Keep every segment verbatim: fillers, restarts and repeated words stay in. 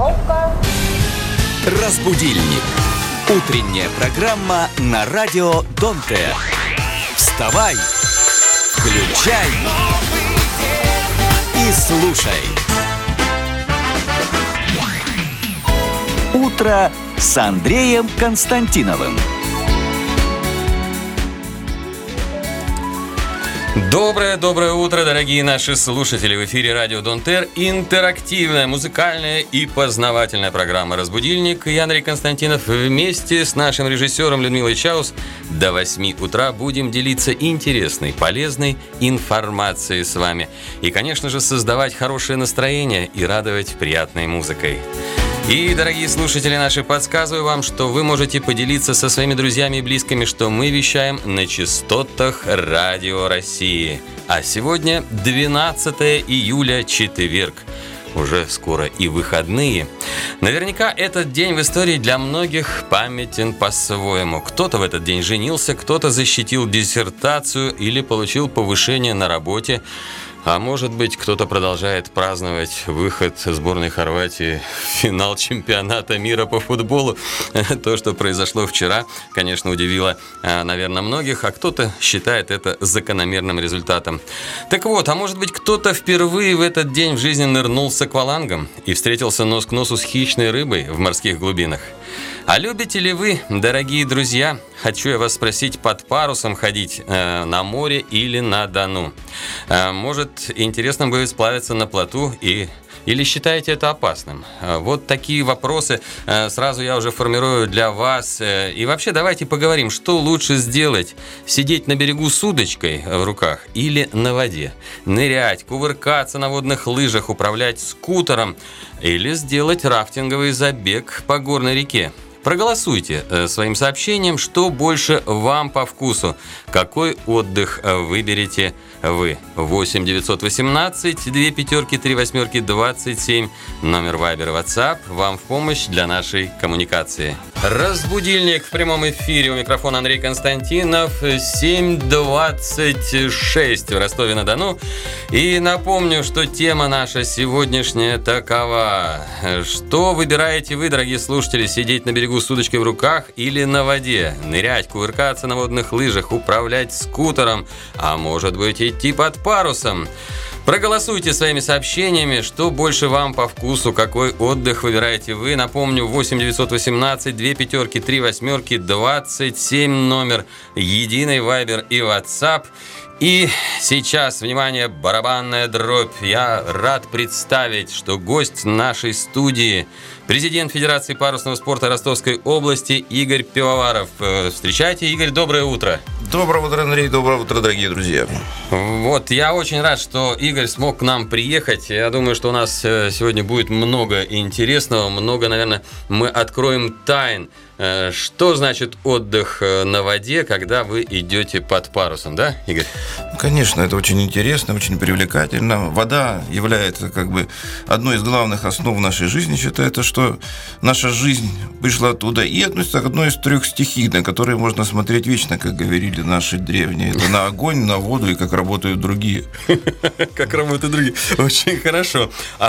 Остановка. Разбудильник. Утренняя программа на радио Донте. Вставай, включай и слушай. Утро с Андреем Константиновым. Доброе-доброе утро, дорогие наши слушатели! В эфире радио Донтер. Интерактивная, музыкальная и познавательная программа «Разбудильник». Я, Андрей Константинов, вместе с нашим режиссером Людмилой Чаус до восьми утра будем делиться интересной, полезной информацией с вами. И, конечно же, создавать хорошее настроение и радовать приятной музыкой. И, дорогие слушатели наши, подсказываю вам, что вы можете поделиться со своими друзьями и близкими, что мы вещаем на частотах Радио России. А сегодня двенадцатое июля, четверг. Уже скоро и выходные. Наверняка этот день в истории для многих памятен по-своему. Кто-то в этот день женился, кто-то защитил диссертацию или получил повышение на работе. А может быть, кто-то продолжает праздновать выход сборной Хорватии в финал чемпионата мира по футболу. То, что произошло вчера, конечно, удивило, наверное, многих, а кто-то считает это закономерным результатом. Так вот, а может быть, кто-то впервые в этот день в жизни нырнул с аквалангом и встретился нос к носу с хищной рыбой в морских глубинах. А любите ли вы, дорогие друзья, хочу я вас спросить, под парусом ходить э, на море или на Дону? Э, может, интересно будет сплавиться на плоту и... Или считаете это опасным? Вот такие вопросы сразу я уже формирую для вас. И вообще давайте поговорим, что лучше сделать? Сидеть на берегу с удочкой в руках или на воде? Нырять, кувыркаться на водных лыжах, управлять скутером или сделать рафтинговый забег по горной реке? Проголосуйте своим сообщением, что больше вам по вкусу. Какой отдых выберете вы? восемь девятьсот восемнадцать две пятерки три восьмерки двадцать семь. Номер Вайбер и WhatsApp вам в помощь для нашей коммуникации. Разбудильник в прямом эфире. У микрофона Андрей Константинов. семь двадцать шесть в Ростове-на-Дону. И напомню, что тема наша сегодняшняя такова. Что выбираете вы, дорогие слушатели, сидеть на берегу с удочкой в руках или на воде? Нырять, кувыркаться на водных лыжах, управлять скутером, а может быть идти под парусом? Проголосуйте своими сообщениями, что больше вам по вкусу, какой отдых выбираете вы. Напомню, восемь девятьсот восемнадцать две пятерки три восьмерки двадцать семь номер единый Вайбер и WhatsApp. И сейчас, внимание, барабанная дробь. Я рад представить, что гость нашей студии – президент Федерации парусного спорта Ростовской области Игорь Пивоваров. Встречайте, Игорь, доброе утро. Доброе утро, Андрей, доброе утро, дорогие друзья. Вот, я очень рад, что Игорь смог к нам приехать. Я думаю, что у нас сегодня будет много интересного, много, наверное, мы откроем тайн. Что значит отдых на воде, когда вы идете под парусом, да, Игорь? Конечно, это очень интересно, очень привлекательно. Вода является как бы одной из главных основ нашей жизни. Считается, что наша жизнь пришла оттуда и относится к одной из трех стихий, на которые можно смотреть вечно, как говорили наши древние. Это на огонь, на воду и как работают другие. Как работают другие. Очень хорошо.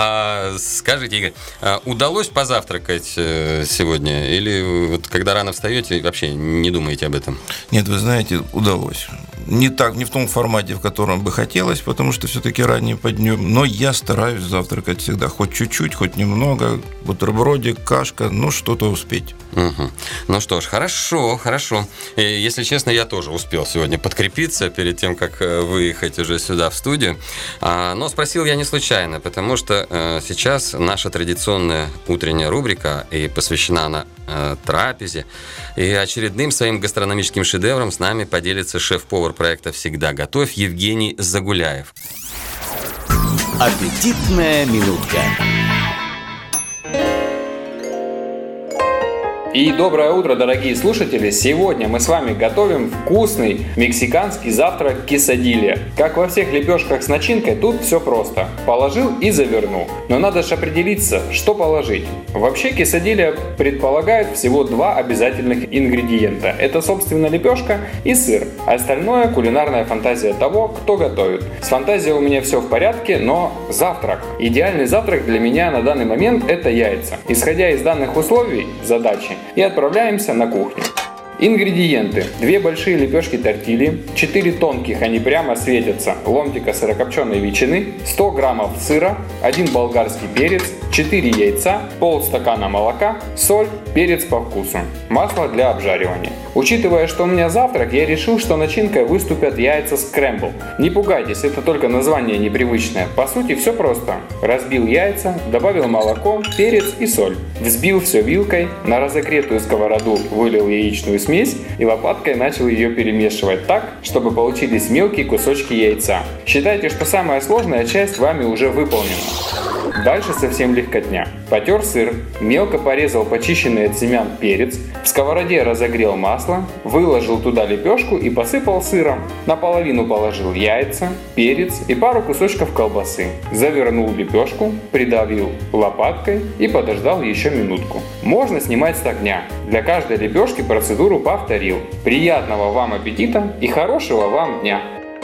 Скажите, Игорь, удалось позавтракать сегодня? Или вот когда рано встаете, вообще не думаете об этом? Нет, вы знаете, удалось. Не так, не в том формате, в котором бы хотелось, потому что все-таки ранее поднем. Но я стараюсь завтракать всегда. Хоть чуть-чуть, хоть немного. Бутербродик, кашка, ну что-то успеть. Угу. Ну что ж, хорошо, хорошо. И, если честно, я тоже успел сегодня подкрепиться перед тем, как выехать уже сюда в студию. А, но спросил я не случайно, потому что а, сейчас наша традиционная утренняя рубрика, и посвящена она а, трапезе, и очередным своим гастрономическим шедевром с нами поделится шеф-повар проекта «Всегда готовь» Евгений Загуляев. Аппетитная минутка. И доброе утро, дорогие слушатели! Сегодня мы с вами готовим вкусный мексиканский завтрак quesadilla. Как во всех лепешках с начинкой, тут все просто. Положил и завернул. Но надо же определиться, что положить. Вообще quesadilla предполагает всего два обязательных ингредиента. Это, собственно, лепешка и сыр. Остальное кулинарная фантазия того, кто готовит. С фантазией у меня все в порядке, но завтрак. Идеальный завтрак для меня на данный момент это яйца. Исходя из данных условий, задачи, и отправляемся на кухню. Ингредиенты. Две большие лепешки тортильи, четыре тонких, они прямо светятся, ломтика сырокопченой ветчины, сто граммов сыра, один болгарский перец, четыре яйца, полстакана молока, соль, перец по вкусу, масло для обжаривания. Учитывая, что у меня завтрак, я решил, что начинкой выступят яйца скрэмбл. Не пугайтесь, это только название непривычное. По сути, все просто. Разбил яйца, добавил молоко, перец и соль. Взбил все вилкой, на разогретую сковороду вылил яичную смесь и лопаткой начал ее перемешивать так, чтобы получились мелкие кусочки яйца. Считайте, что самая сложная часть вами уже выполнена. Дальше совсем легкотня. Потер сыр, мелко порезал почищенный от семян перец, в сковороде разогрел масло, выложил туда лепешку и посыпал сыром. Наполовину положил яйца, перец и пару кусочков колбасы. Завернул лепешку, придавил лопаткой и подождал еще минутку. Можно снимать с огня. Для каждой лепешки процедуру повторил. Приятного вам аппетита и хорошего вам дня!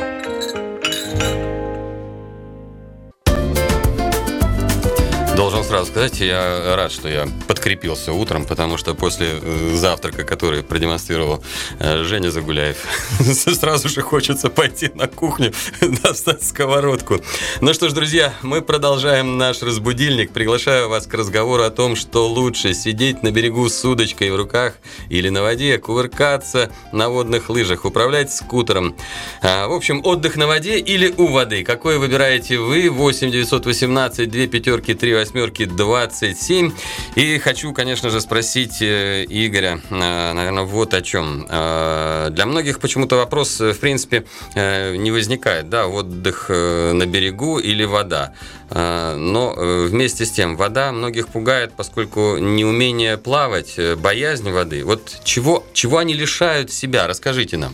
Должен сразу сказать, я рад, что я подкрепился утром, потому что после завтрака, который продемонстрировал Женя Загуляев, сразу же хочется пойти на кухню, достать сковородку. Ну что ж, друзья, мы продолжаем наш разбудильник. Приглашаю вас к разговору о том, что лучше сидеть на берегу с удочкой в руках или на воде, кувыркаться на водных лыжах, управлять скутером. В общем, отдых на воде или у воды. Какой выбираете вы? восемь девятьсот восемнадцать две пятерки три восьмерки двадцать семь. И хочу, конечно же, спросить Игоря, наверное, вот о чем. Для многих почему-то вопрос, в принципе, не возникает, да, отдых на берегу или вода. Но вместе с тем, вода многих пугает, поскольку неумение плавать, боязнь воды. Вот чего, чего они лишают себя? Расскажите нам.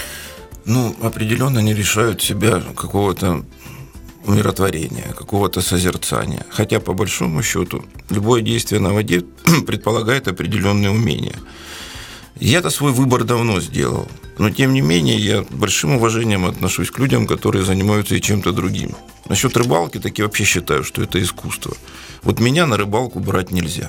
Ну, определенно они лишают себя какого-то умиротворения, какого-то созерцания. Хотя, по большому счету, любое действие на воде предполагает определенные умения. Я-то свой выбор давно сделал, но, тем не менее, я большим уважением отношусь к людям, которые занимаются и чем-то другим. Насчет рыбалки, так я вообще считаю, что это искусство. Вот меня на рыбалку брать нельзя.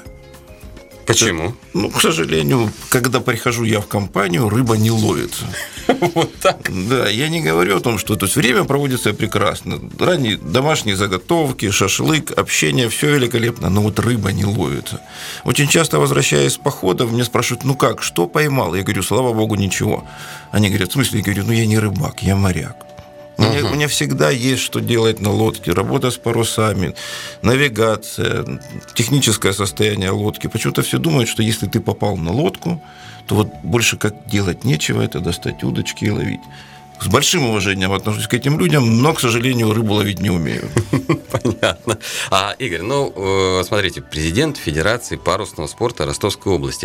Почему? Ну, к сожалению, когда прихожу я в компанию, рыба не ловится. Вот так? Да, я не говорю о том, что то есть время проводится прекрасно. Ранние домашние заготовки, шашлык, общение, все великолепно, но вот рыба не ловится. Очень часто, возвращаясь с походов, меня спрашивают, ну как, что поймал? Я говорю, слава богу, ничего. Они говорят, в смысле? Я говорю, ну я не рыбак, я моряк. У меня, у меня всегда есть что делать на лодке. Работа с парусами, навигация, техническое состояние лодки. Почему-то все думают, что если ты попал на лодку, то вот больше как делать нечего, это достать удочки и ловить. С большим уважением отношусь к этим людям, но, к сожалению, рыбу ловить не умею. Понятно. А, Игорь, ну, смотрите, президент Федерации парусного спорта Ростовской области.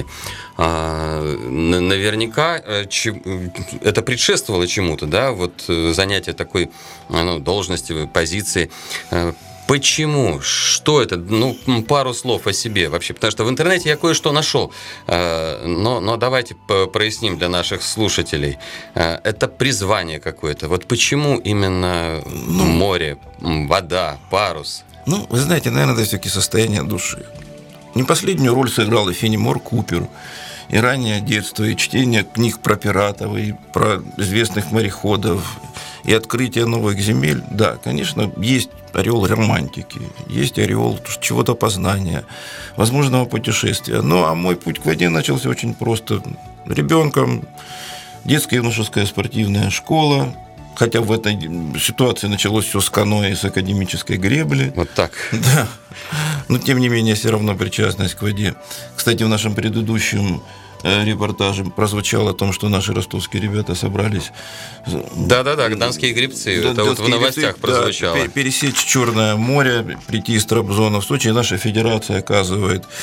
Наверняка это предшествовало чему-то, да, вот занятие такой, ну, должности, позиции. Почему? Что это? Ну, пару слов о себе вообще. Потому что в интернете я кое-что нашел. Но, но давайте проясним для наших слушателей. Это призвание какое-то. Вот почему именно ну, море, вода, парус? Ну, вы знаете, наверное, это все-таки состояние души. Не последнюю роль сыграл и Фенемор Купер. И раннее детство, и чтение книг про пиратов, и про известных мореходов, и открытие новых земель. Да, конечно, есть ореол романтики, есть ореол чего-то познания, возможного путешествия. Ну, а мой путь к воде начался очень просто. Ребенком, детская юношеская спортивная школа, хотя в этой ситуации началось все с каноэ и с академической гребли. Вот так. Да. Но, тем не менее, все равно причастность к воде. Кстати, в нашем предыдущем репортаже прозвучало о том, что наши ростовские ребята собрались. Да-да-да, гданские гребцы. Да, это вот в новостях гребцы, прозвучало. Да, пересечь Черное море, прийти из Трабзона в Сочи. И наша федерация оказывает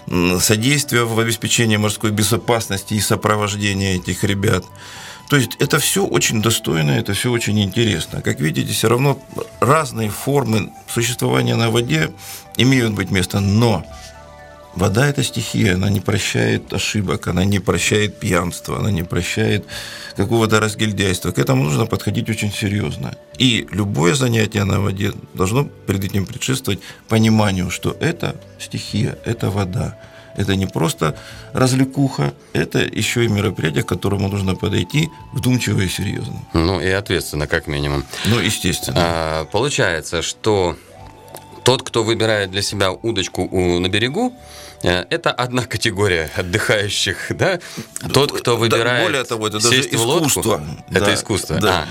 содействие в обеспечении морской безопасности и сопровождения этих ребят. То есть это все очень достойно, это все очень интересно. Как видите, все равно разные формы существования на воде имеют быть место, но вода – это стихия, она не прощает ошибок, она не прощает пьянства, она не прощает какого-то разгильдяйства. К этому нужно подходить очень серьезно. И любое занятие на воде должно перед этим предшествовать пониманию, что это стихия, это вода. Это не просто развлекуха, это еще и мероприятие, к которому нужно подойти вдумчиво и серьезно. Ну и ответственно, как минимум. Ну, естественно. А, получается, что тот, кто выбирает для себя удочку у, на берегу, это одна категория отдыхающих, да? Тот, кто выбирает да, более того, это даже сесть в лодку, искусство. это да, искусство. Да.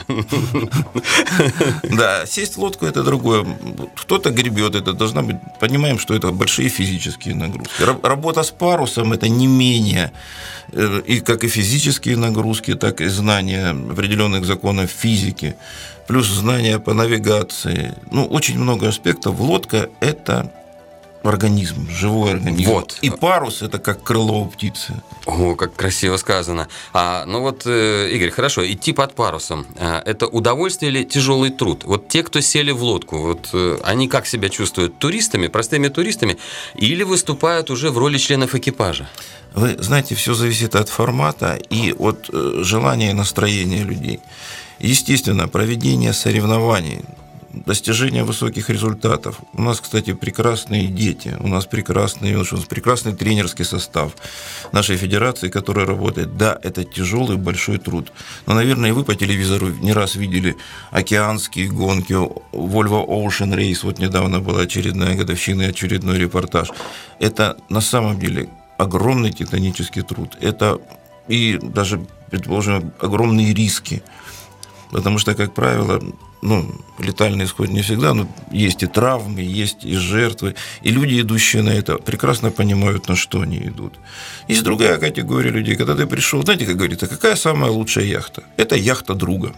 Да, сесть в лодку – это другое. Кто-то гребет, это должна быть. Понимаем, что это большие физические нагрузки. Работа с парусом – это не менее, и как и физические нагрузки, так и знания определенных законов физики, плюс знания по навигации. Ну, очень много аспектов. Лодка – это организм, живой организм. Вот. И парус – это как крыло у птицы. О, как красиво сказано. А, ну вот, Игорь, хорошо, идти под парусом – это удовольствие или тяжелый труд? Вот те, кто сели в лодку, вот они как себя чувствуют? Туристами, простыми туристами, или выступают уже в роли членов экипажа? Вы знаете, все зависит от формата и от желания и настроения людей. Естественно, проведение соревнований, достижение высоких результатов. У нас, кстати, прекрасные дети, у нас прекрасный, у нас прекрасный тренерский состав нашей федерации, который работает. Да, это тяжелый большой труд. Но, наверное, и вы по телевизору не раз видели океанские гонки, Volvo Ocean Race, вот недавно была очередная годовщина, очередной репортаж. Это на самом деле огромный титанический труд. Это и даже, предположим, огромные риски. Потому что, как правило, ну, летальный исход не всегда, но есть и травмы, есть и жертвы. И люди, идущие на это, прекрасно понимают, на что они идут. Есть другая категория людей. Когда ты пришел, знаете, как говорится, какая самая лучшая яхта? Это яхта друга.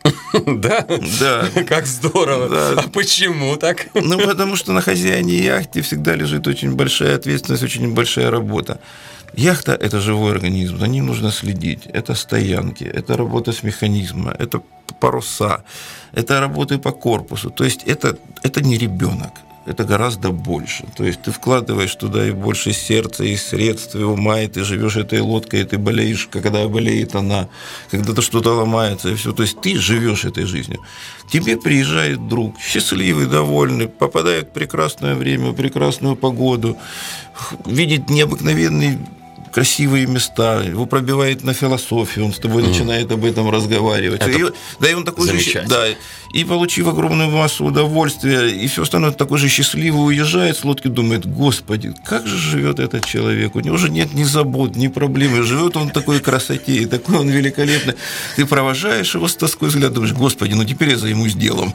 Да? Да. Как здорово. Да. А почему так? Ну, потому что на хозяине яхты всегда лежит очень большая ответственность, очень большая работа. Яхта – это живой организм, за ним нужно следить. Это стоянки, это работа с механизмом, это паруса, это работы по корпусу. То есть это, это не ребенок, это гораздо больше. То есть ты вкладываешь туда и больше сердца, и средств, и ума, и ты живешь этой лодкой, и ты болеешь, когда болеет она, когда-то что-то ломается, и все. То есть ты живешь этой жизнью. Тебе приезжает друг, счастливый, довольный, попадает в прекрасное время, в прекрасную погоду, видит необыкновенный красивые места, его пробивает на философию, он с тобой mm. начинает об этом разговаривать. И, да, и он такой же, да, и получив огромную массу удовольствия, и все остальное, такой же счастливый уезжает с лодки, думает: Господи, как же живет этот человек, у него же нет ни забот, ни проблем, живет он в такой красоте, и такой он великолепный. Ты провожаешь его с тоской взгляд, думаешь: Господи, ну теперь я займусь делом.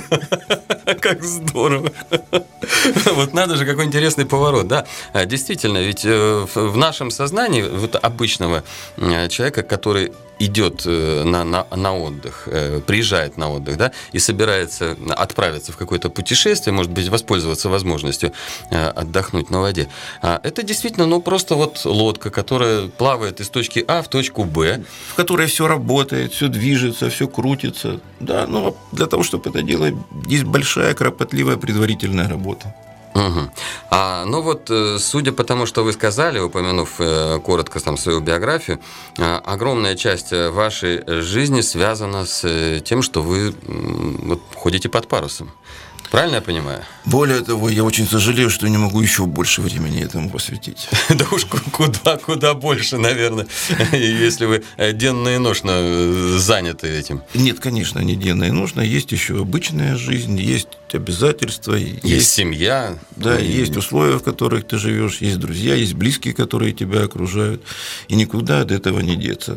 Как здорово. Вот надо же, какой интересный поворот, да. Действительно, ведь в нашем сознании вот обычного человека, который идет на, на, на отдых, приезжает на отдых, да, и собирается отправиться в какое-то путешествие, может быть, воспользоваться возможностью отдохнуть на воде. Это действительно, ну, просто вот лодка, которая плавает из точки А в точку Б. В которой все работает, все движется, все крутится. Да, но для того, чтобы это делать, есть большая, кропотливая предварительная работа. Угу. А, ну вот, судя по тому, что вы сказали, упомянув э, коротко там свою биографию, э, огромная часть вашей жизни связана с э, тем, что вы э, вот, ходите под парусом. Правильно я понимаю? Более того, я очень сожалею, что не могу еще больше времени этому посвятить. Да уж куда, куда больше, наверное, если вы денно и ношно заняты этим. Нет, конечно, не денно и ношно. Есть еще обычная жизнь, есть обязательства. Есть, есть семья. Да, и... есть условия, в которых ты живешь, есть друзья, есть близкие, которые тебя окружают. И никуда от этого не деться.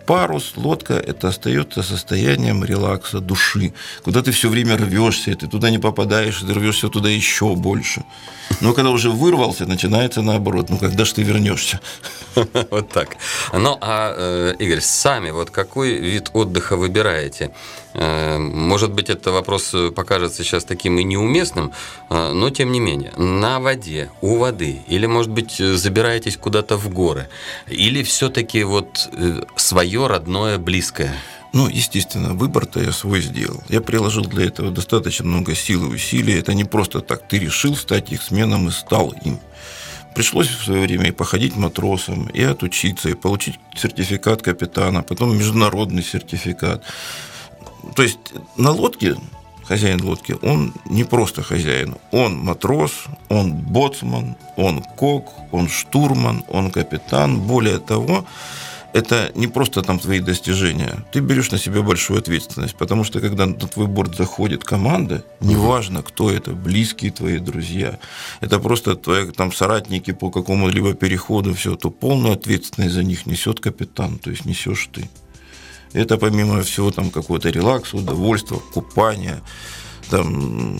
парус, лодка – это остается состоянием релакса души, куда ты все время рвешься, ты туда не попадаешь, ты рвешься туда еще больше. Но когда уже вырвался, начинается наоборот. Ну, когда же ты вернешься? Вот так. Ну, а, Игорь, сами вот какой вид отдыха выбираете? Может быть, этот вопрос покажется сейчас таким и неуместным, но тем не менее. На воде, у воды, или, может быть, забираетесь куда-то в горы, или все-таки вот свое родное, близкое? Ну, естественно, выбор-то я свой сделал. Я приложил для этого достаточно много сил и усилий. Это не просто так. Ты решил стать их сменом и стал им. Пришлось в свое время и походить матросом, и отучиться, и получить сертификат капитана, потом международный сертификат. То есть на лодке хозяин лодки, он не просто хозяин. Он матрос, он боцман, он кок, он штурман, он капитан. Более того, это не просто там твои достижения. Ты берешь на себя большую ответственность, потому что когда на твой борт заходит команда, неважно, кто это, близкие твои друзья, это просто твои там соратники по какому-либо переходу, все, то полную ответственность за них несет капитан, то есть несешь ты. Это помимо всего там какого-то релакса, удовольствия, купания, там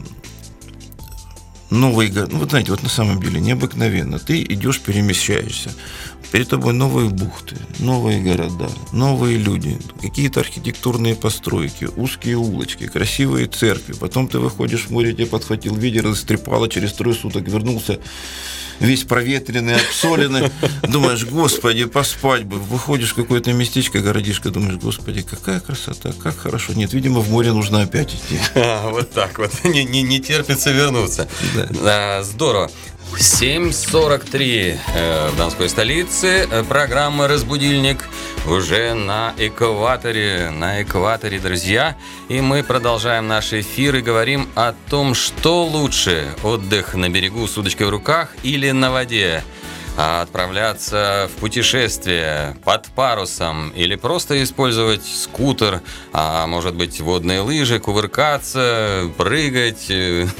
новые, ну, вот знаете, вот на самом деле необыкновенно. Ты идешь, перемещаешься. Перед тобой новые бухты, новые города, новые люди, какие-то архитектурные постройки, узкие улочки, красивые церкви. Потом ты выходишь в море, тебе подхватил ветер, истрепало, через трое суток вернулся весь проветренный, обсоленный. Думаешь, господи, поспать бы. Выходишь в какое-то местечко, городишко, думаешь, господи, какая красота, как хорошо. Нет, видимо, в море нужно опять идти. А, вот так вот, не, не, не терпится вернуться. Да. А, здорово. семь сорок три э, в Донской столице. Программа «Разбудильник» уже на экваторе. На экваторе, друзья. И мы продолжаем наш эфир и говорим о том, что лучше: отдых на берегу с удочкой в руках или на воде. А отправляться в путешествие под парусом или просто использовать скутер, а может быть водные лыжи, кувыркаться, прыгать.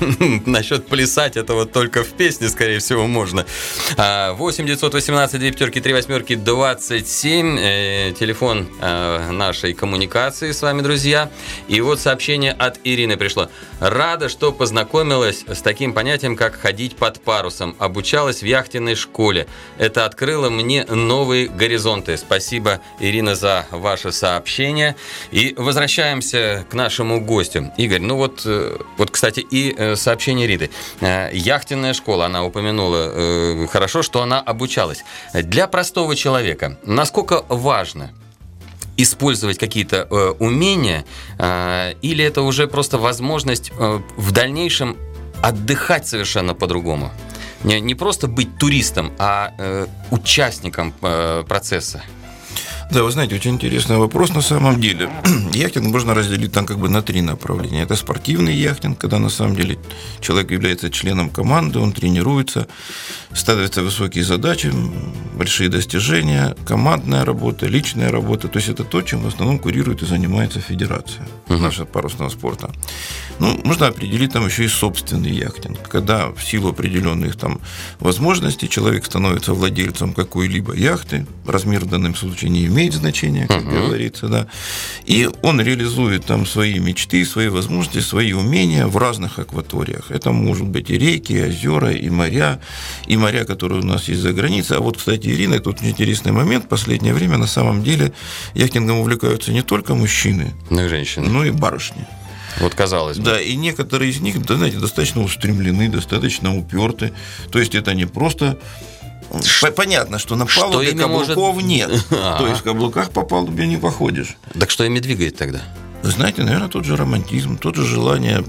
Насчет плясать это вот только в песне, скорее всего, можно. восемь девятьсот восемнадцать две пятерки три восьмерки двадцать семь телефон нашей коммуникации с вами, друзья. И вот сообщение от Ирины пришло. Рада, что познакомилась с таким понятием, как ходить под парусом. Обучалась в яхтенной школе. Это открыло мне новые горизонты. Спасибо, Ирина, за ваше сообщение. И возвращаемся к нашему гостю. Игорь, ну вот, вот, кстати, и сообщение Риты. Яхтенная школа, она упомянула. Хорошо, что она обучалась. Для простого человека насколько важно использовать какие-то э, умения, э, или это уже просто возможность э, в дальнейшем отдыхать совершенно по-другому? Не, не просто быть туристом, а э, участником э, процесса. Да, вы знаете, очень интересный вопрос на самом деле. Яхтинг можно разделить там как бы на три направления. Это спортивный яхтинг, когда на самом деле человек является членом команды, он тренируется, ставятся высокие задачи, большие достижения, командная работа, личная работа. То есть это то, чем в основном курирует и занимается федерация uh-huh. нашего парусного спорта. Ну, можно определить там еще и собственный яхтинг, когда в силу определенных там возможностей человек становится владельцем какой-либо яхты, размер в данном случае не имеет значения, как uh-huh. говорится, да, и он реализует там свои мечты, свои возможности, свои умения в разных акваториях. Это может быть и реки, и озера, и моря, и моря, которые у нас есть за границей. А вот, кстати, Ирина, тут интересный момент. В последнее время на самом деле яхтингом увлекаются не только мужчины, но и женщины, но и барышни. Вот казалось бы. Да, и некоторые из них, да, знаете, достаточно устремлены, достаточно уперты. То есть это не просто... Понятно, что на палубе что каблуков может... нет. А-а-а. То есть в каблуках по палубе не походишь. Так что ими двигает тогда? Знаете, наверное, тот же романтизм, тот же желание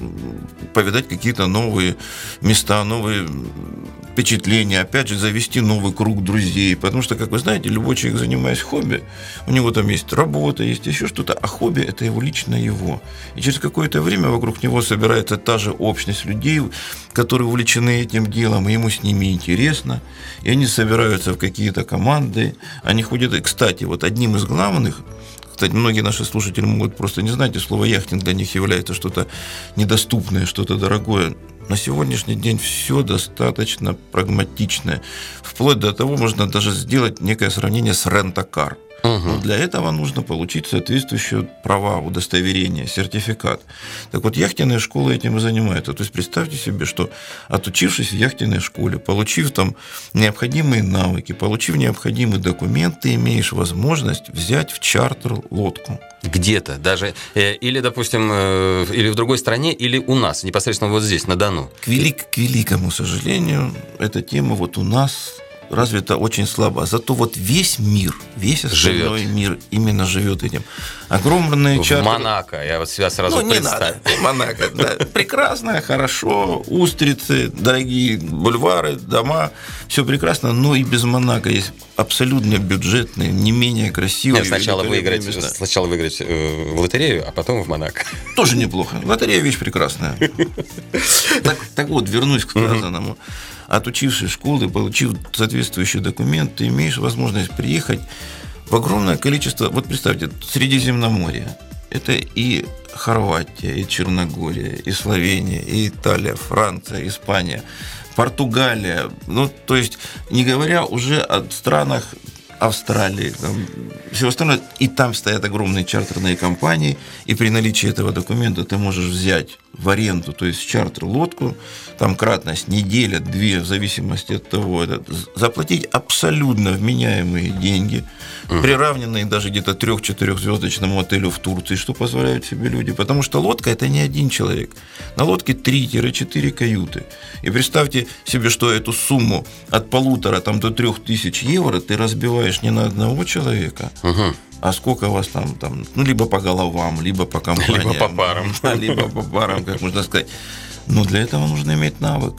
повидать какие-то новые места, новые впечатления, опять же, завести новый круг друзей. Потому что, как вы знаете, любой человек, занимаясь хобби, у него там есть работа, есть еще что-то, а хобби – это его лично его. И через какое-то время вокруг него собирается та же общность людей, которые увлечены этим делом, и ему с ними интересно, и они собираются в какие-то команды, они ходят. И, кстати, вот одним из главных, кстати, многие наши слушатели могут просто не знать, и слово яхтинг для них является что-то недоступное, что-то дорогое. На сегодняшний день все достаточно прагматичное. Вплоть до того, можно даже сделать некое сравнение с рент-а-кар. Угу. Но для этого нужно получить соответствующие права, удостоверение, сертификат. Так вот, яхтенные школы этим и занимаются. То есть представьте себе, что отучившись в яхтенной школе, получив там необходимые навыки, получив необходимые документы, ты имеешь возможность взять в чартер лодку. Где-то даже, э, или, допустим, э, или в другой стране, или у нас, непосредственно вот здесь, на Дону. К, велик, к великому сожалению, эта тема вот у нас развита очень слабо. Зато вот весь мир, весь остальной живет. мир именно живет этим. Огромные в чартеры... Монако, я вот себя сразу ну, представил. Не надо. Монако, да. Прекрасно, хорошо, устрицы, дорогие бульвары, дома, все прекрасно, но и без Монако есть абсолютно бюджетные, не менее красивые. Нет, сначала выиграть, сначала выиграть в лотерею, а потом в Монако. Тоже неплохо. Лотерея вещь прекрасная. Так, так вот, вернусь к сказанному. Отучившись школы, получив соответствующие документы, ты имеешь возможность приехать в огромное количество, вот представьте, Средиземноморье. Это и Хорватия, и Черногория, и Словения, и Италия, Франция, Испания, Португалия. Ну, то есть, не говоря уже о странах Австралии, там, все остальное, и там стоят огромные чартерные компании, и при наличии этого документа ты можешь взять в аренду, то есть чартер лодку, там кратность неделя, две, в зависимости от того, это, заплатить абсолютно вменяемые деньги, uh-huh. приравненные даже где-то трех-четырехзвездочному отелю в Турции, что позволяют себе люди, потому что лодка – это не один человек, на лодке три-четыре каюты, и представьте себе, что эту сумму от полутора там, до трех тысяч евро ты разбиваешь не на одного человека, uh-huh. а сколько вас там, там, ну, либо по головам, либо по компаниям. Либо по парам. Либо по парам, как можно сказать. Но для этого нужно иметь навык.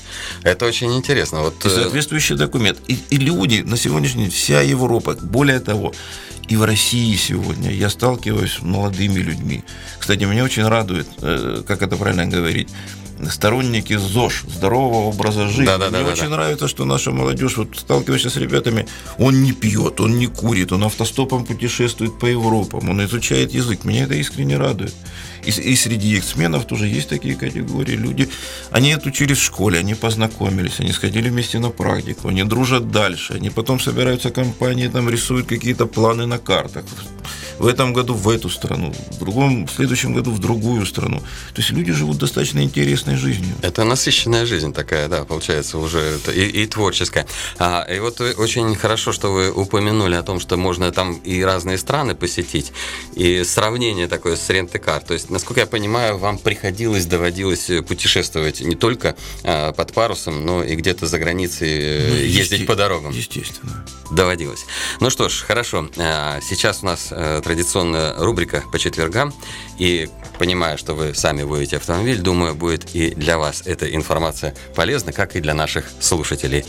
Это очень интересно. Вот... И соответствующий документ. И, и люди на сегодняшний день, вся Европа, более того, и в России сегодня я сталкиваюсь с молодыми людьми. Кстати, меня очень радует, как это правильно говорить, сторонники ЗОЖ, здорового образа жизни. Да, да, Мне да, очень да. нравится, что наша молодежь, вот сталкиваешься с ребятами, он не пьет, он не курит, он автостопом путешествует по Европам, он изучает язык. Меня это искренне радует. И, и среди эксменов тоже есть такие категории. Люди, они отучились в школе, они познакомились, они сходили вместе на практику, они дружат дальше, они потом собираются компании, там рисуют какие-то планы на картах. В этом году в эту страну, в другом, в следующем году в другую страну. То есть люди живут достаточно интересной жизнью. Это насыщенная жизнь такая, да, получается, уже и, и творческая. А, и вот очень хорошо, что вы упомянули о том, что можно там и разные страны посетить, и сравнение такое с рент-а-кар. То есть, насколько я понимаю, вам приходилось, доводилось путешествовать не только а, под парусом, но и где-то за границей ну, ездить по дорогам. Естественно. Доводилось. Ну что ж, хорошо. Сейчас у нас традиционная рубрика по четвергам. И понимая, что вы сами водите автомобиль, думаю, будет и для вас эта информация полезна, как и для наших слушателей.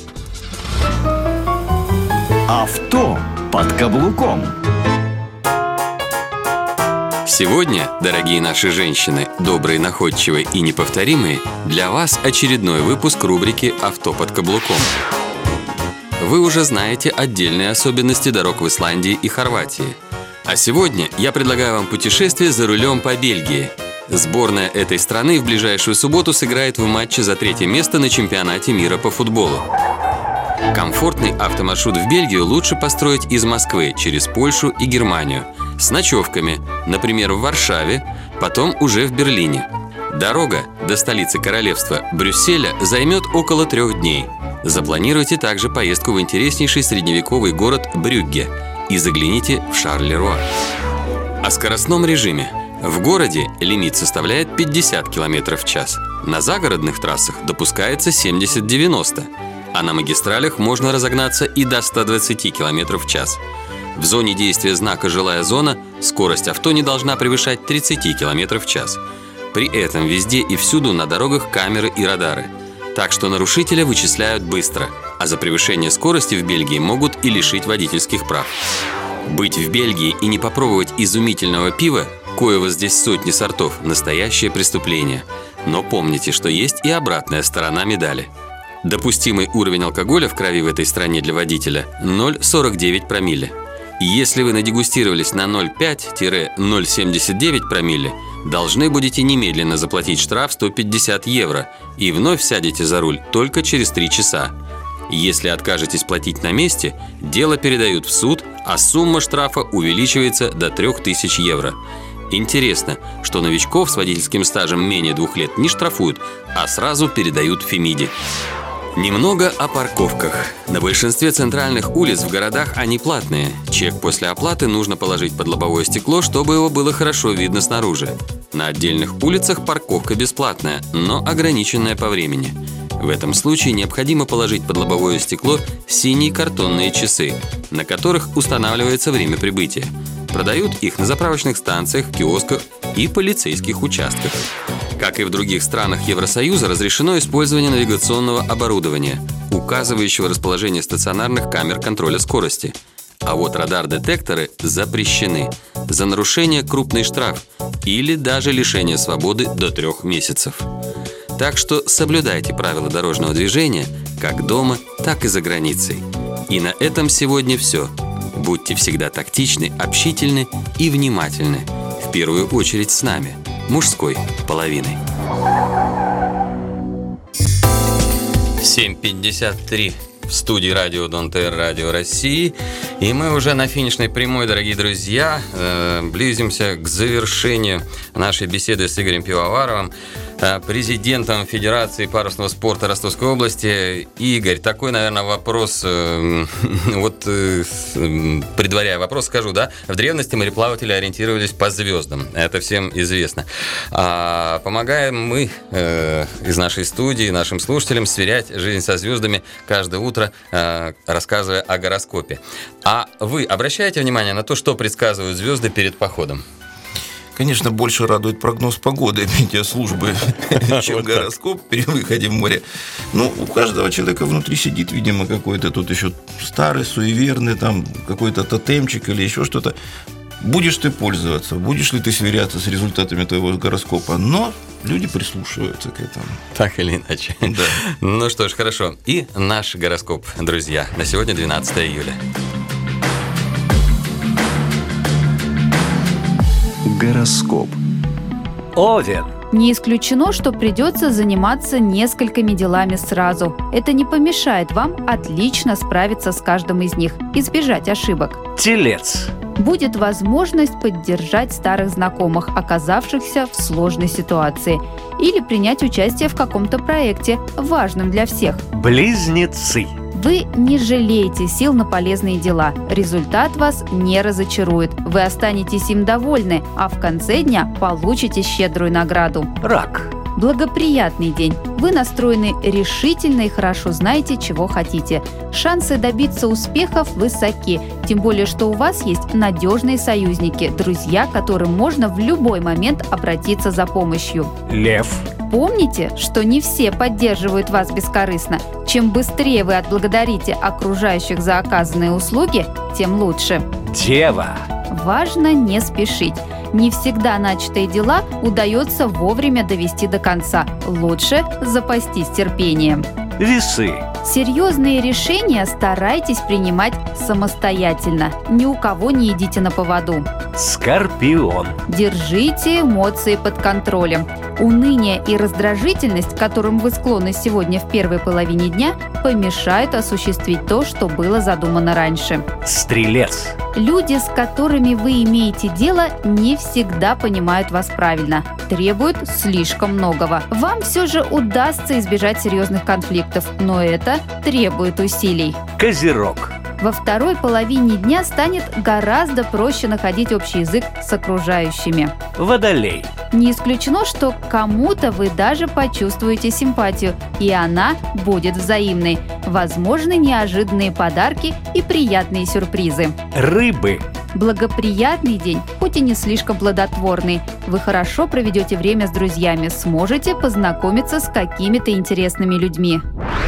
Авто под каблуком. Сегодня, дорогие наши женщины, добрые, находчивые и неповторимые, для вас очередной выпуск рубрики «Авто под каблуком». Вы уже знаете отдельные особенности дорог в Исландии и Хорватии. А сегодня я предлагаю вам путешествие за рулем по Бельгии. Сборная этой страны в ближайшую субботу сыграет в матче за третье место на чемпионате мира по футболу. Комфортный автомаршрут в Бельгию лучше построить из Москвы через Польшу и Германию с ночевками, например, в Варшаве, потом уже в Берлине. Дорога до столицы королевства Брюсселя займет около трех дней. Запланируйте также поездку в интереснейший средневековый город Брюгге и загляните в Шарлеруа. О скоростном режиме. В городе лимит составляет пятьдесят километров в час. На загородных трассах допускается семьдесят-девяносто, а на магистралях можно разогнаться и до ста двадцати километров в час. В зоне действия знака «Жилая зона» скорость авто не должна превышать тридцати километров в час. При этом везде и всюду на дорогах камеры и радары. Так что нарушителя вычисляют быстро, а за превышение скорости в Бельгии могут и лишить водительских прав. Быть в Бельгии и не попробовать изумительного пива, коего здесь сотни сортов, настоящее преступление. Но помните, что есть и обратная сторона медали. Допустимый уровень алкоголя в крови в этой стране для водителя – ноль целых сорок девять промилле. Если вы надегустировались на ноль целых пять - ноль целых семьдесят девять промилле, должны будете немедленно заплатить штраф сто пятьдесят евро и вновь сядете за руль только через три часа. Если откажетесь платить на месте, дело передают в суд, а сумма штрафа увеличивается до трех тысяч евро. Интересно, что новичков с водительским стажем менее двух лет не штрафуют, а сразу передают Фемиде. Немного о парковках. На большинстве центральных улиц в городах они платные. Чек после оплаты нужно положить под лобовое стекло, чтобы его было хорошо видно снаружи. На отдельных улицах парковка бесплатная, но ограниченная по времени. В этом случае необходимо положить под лобовое стекло синие картонные часы, на которых устанавливается время прибытия. Продают их на заправочных станциях, киосках и полицейских участках. Как и в других странах Евросоюза, разрешено использование навигационного оборудования, указывающего расположение стационарных камер контроля скорости. А вот радар-детекторы запрещены. За нарушение крупный штраф или даже лишение свободы до трех месяцев. Так что соблюдайте правила дорожного движения как дома, так и за границей. И на этом сегодня все. Будьте всегда тактичны, общительны и внимательны. В первую очередь с нами, мужской половиной. семь пятьдесят три в студии радио Донтер, Радио России. И мы уже на финишной прямой, дорогие друзья, э, близимся к завершению нашей беседы с Игорем Пивоваровым, э, президентом Федерации парусного спорта Ростовской области. Игорь, такой, наверное, вопрос, э, вот э, предваряя вопрос, скажу, да, в древности мореплаватели ориентировались по звездам, это всем известно. А помогаем мы э, из нашей студии нашим слушателям сверять жизнь со звездами каждое утро, э, рассказывая о гороскопе. А вы обращаете внимание на то, что предсказывают звезды перед походом? Конечно, больше радует прогноз погоды метеослужбы, чем гороскоп при выходе в море. Но у каждого человека внутри сидит, видимо, какой-то тут еще старый, суеверный, там какой-то тотемчик или еще что-то. Будешь ты пользоваться, будешь ли ты сверяться с результатами твоего гороскопа, но люди прислушиваются к этому. Так или иначе. Да. Ну что ж, хорошо. И наш гороскоп, друзья, на сегодня двенадцатое июля. Гороскоп. Овен. Не исключено, что придется заниматься несколькими делами сразу. Это не помешает вам отлично справиться с каждым из них, избежать ошибок. Телец. Будет возможность поддержать старых знакомых, оказавшихся в сложной ситуации, или принять участие в каком-то проекте, важном для всех. Близнецы. Вы не жалеете сил на полезные дела. Результат вас не разочарует. Вы останетесь им довольны, а в конце дня получите щедрую награду. Рак. Благоприятный день. Вы настроены решительно и хорошо знаете, чего хотите. Шансы добиться успехов высоки, тем более, что у вас есть надежные союзники, друзья, к которым можно в любой момент обратиться за помощью. Лев. Помните, что не все поддерживают вас бескорыстно. Чем быстрее вы отблагодарите окружающих за оказанные услуги, тем лучше. Дева. Важно не спешить. Не всегда начатые дела удается вовремя довести до конца. Лучше запастись терпением. Весы. Серьезные решения старайтесь принимать самостоятельно. Ни у кого не идите на поводу. Скорпион. Держите эмоции под контролем. Уныние и раздражительность, к которым вы склонны сегодня в первой половине дня, помешают осуществить то, что было задумано раньше. Стрелец. Люди, с которыми вы имеете дело, не всегда понимают вас правильно, требуют слишком многого. Вам все же удастся избежать серьезных конфликтов, но это требует усилий. Козерог. Во второй половине дня станет гораздо проще находить общий язык с окружающими. Водолей. Не исключено, что кому-то вы даже почувствуете симпатию, и она будет взаимной. Возможны неожиданные подарки и приятные сюрпризы. Рыбы. Благоприятный день, хоть и не слишком плодотворный. Вы хорошо проведете время с друзьями, сможете познакомиться с какими-то интересными людьми.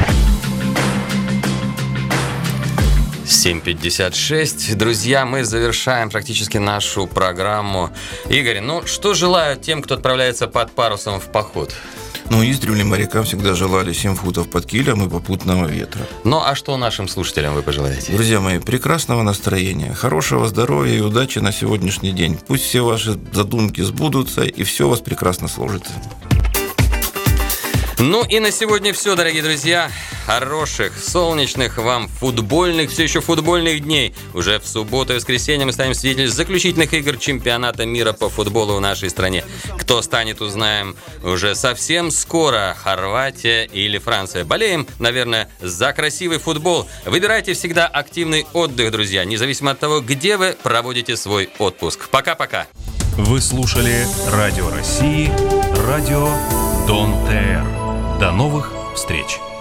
семь пятьдесят шесть. Друзья, мы завершаем практически нашу программу. Игорь, ну что желают тем, кто отправляется под парусом в поход? Ну, издревле морякам всегда желали семь футов под килем и попутного ветра. Ну, а что нашим слушателям вы пожелаете? Друзья мои, прекрасного настроения, хорошего здоровья и удачи на сегодняшний день. Пусть все ваши задумки сбудутся и все у вас прекрасно сложится. Ну и на сегодня все, дорогие друзья. Хороших, солнечных вам футбольных, все еще футбольных дней. Уже в субботу и воскресенье мы станем свидетелями заключительных игр чемпионата мира по футболу в нашей стране. Кто станет, узнаем уже совсем скоро. Хорватия или Франция. Болеем, наверное, за красивый футбол. Выбирайте всегда активный отдых, друзья, независимо от того, где вы проводите свой отпуск. Пока-пока. Вы слушали Радио России, радио Дон ТР. До новых встреч!